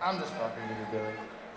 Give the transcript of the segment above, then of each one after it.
I'm just fucking with you, Billy.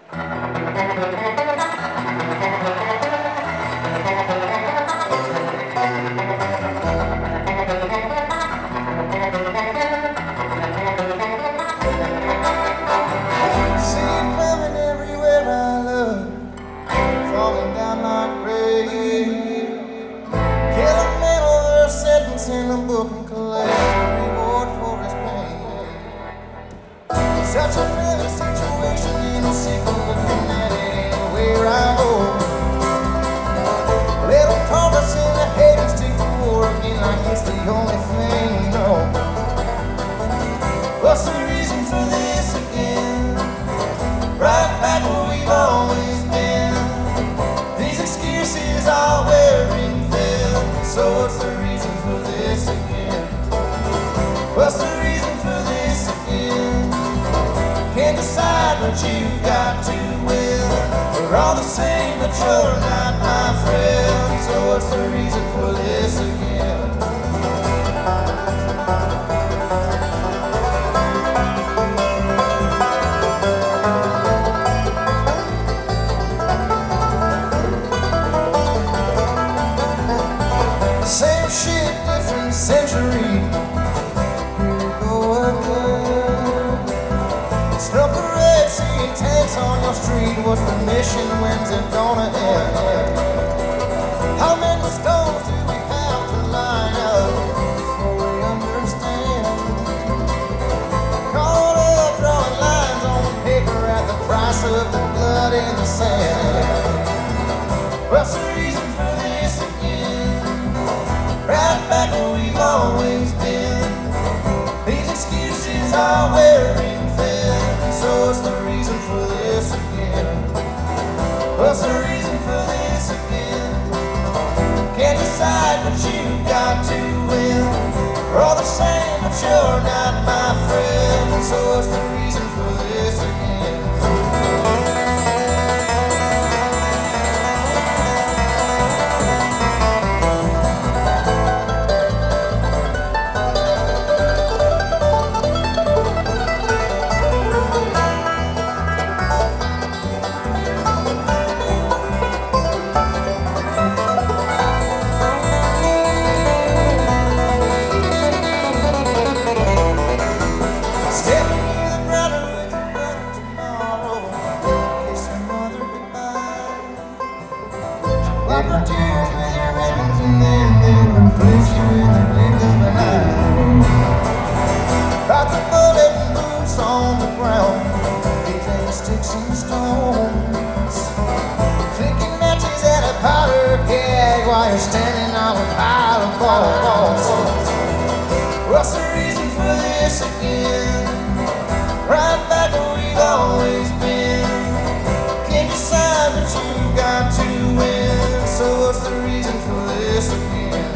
See it coming everywhere I look, falling down like rain. Kill a man over a sentence in a book and collect a reward for his pain. Such a friendly situation in a sickle looking at it anywhere I go. Little compass in the head and stick to war again like it's the only thing you know. What's the reason for this again? Right back where we've always been. These excuses are wearing thin. So what's the reason for this again? What's the reason for this again? Can't decide but you've got to win. We're all the same but you're not my friend. So what's the reason for this again? Same shit, different century. Here we go again. Snuff a red, seeing tanks on your street. What's the mission? When's it gonna end? How many stones do we have to line up before we understand? Caught up drawing lines on paper at the price of the blood in the sand. What's the reason for this again? Right back where we've always been. These excuses are wearing thin. So what's the reason for this again? What's the reason for this again? Can't decide but you've got to win. We're all the same but you're not my friend. So what's the reason for this again? Wipe her tears with your ribbons and then they'll replace you in the blink of an eye. Write the bullet and boots on the ground. These ain't sticks and stones. Flicking matches at a powder keg while you're standing on a pile of bones. What's the reason for this again? Right back where we've always been. Can't decide but you've got to win. So what's the reason for this again?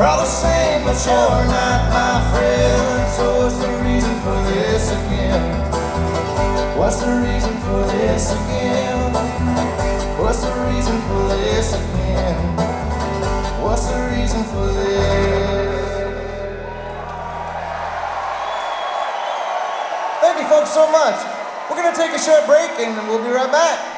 all the same, but you're not my friend. So what's the reason for this again? What's the reason for this again? What's the reason for this again? What's the reason for this? Thank you folks so much. We're gonna take a short break and we'll be right back.